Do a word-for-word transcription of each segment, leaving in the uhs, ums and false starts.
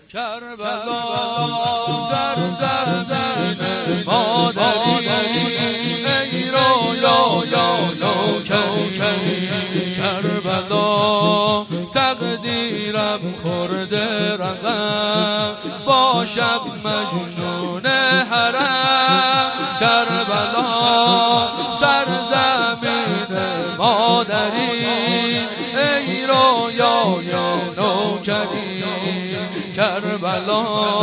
کربلا سرزمین مادری ای رویا یا نوکری کربلا تقدیرم خورده رقم باشم مجنون حرم کربلا سرزمین مادری ای رویا یا نوکری کربلا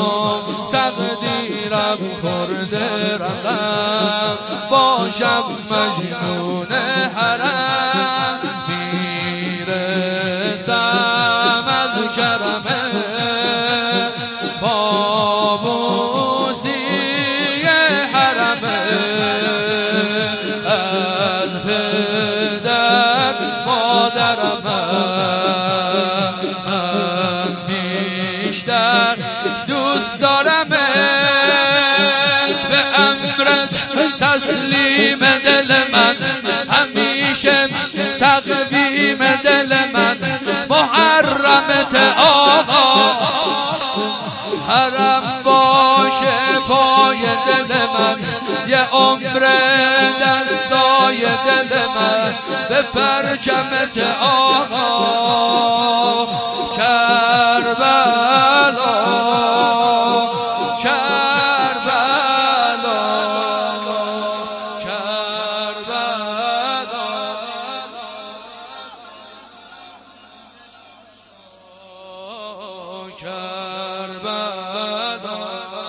تقدیرم خورده رقم باشم مجنون حرم میرسم از کرمه پابوسی حرمه از پدر مادرم دوست دارم به امرت تسلیم دل من همیشه تقویم دل من محرمت آقا حرم باشه پای دل من یه عمر دستای دل من به پرچمت آقا کربلا کربلا کربلا کربلا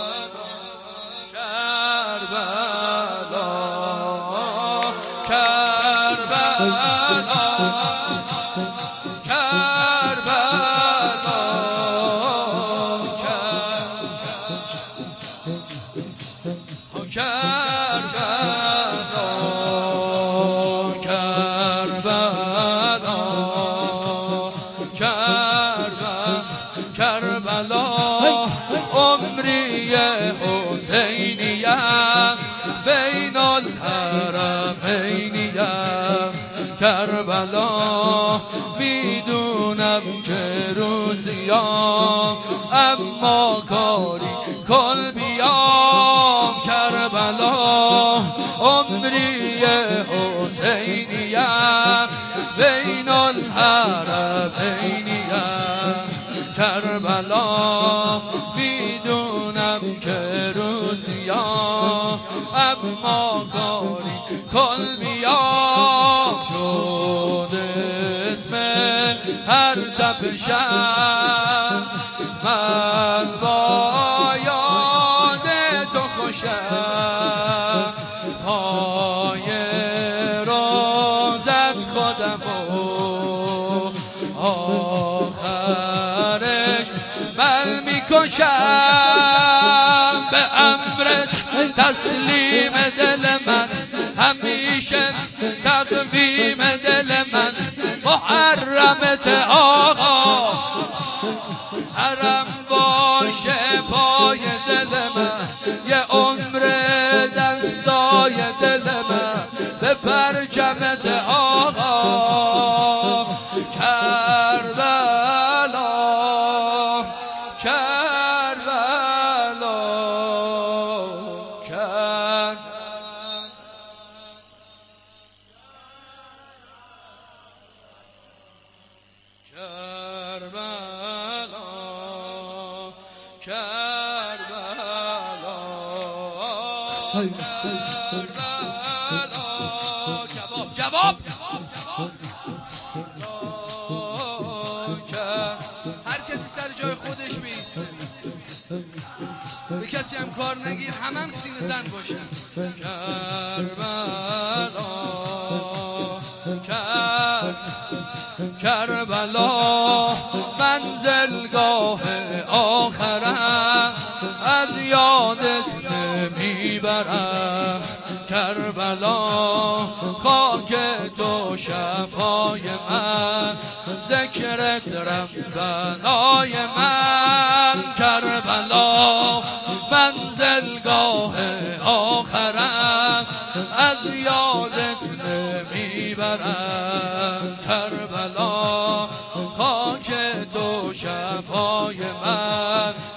کربلا عمری حسینیم بین الحرمینیم کربلا میدونم که روزیام اما کاری کل بیام کربلا عمری حسینیم بین الحرمینیم کربلا میدونم که روزیام اما کاری کل بیام شد اسم هر تپشم من با یاد تو خوشم پای روزت خودم و آخرش بل میکشم به امرت تسلیم دل من همیشه تقویم دل من محرمت آقا حرم باشه پای دل من یه عمر دستای دل من به پرچمت آقا کربلا کربلا کربلا کربلا جواب جواب هر کسی سر جای خودش بیسته به کسی هم کار نگیر هم هم سینه زن باشن کربلا کربلا منزلگاه آخرم از یادت نمیبرم کربلا خاک تو شفای من ذکرت ربنای من کربلا منزلگاه آخرم از یادت نمیبرم کربلا خاک تو شفای من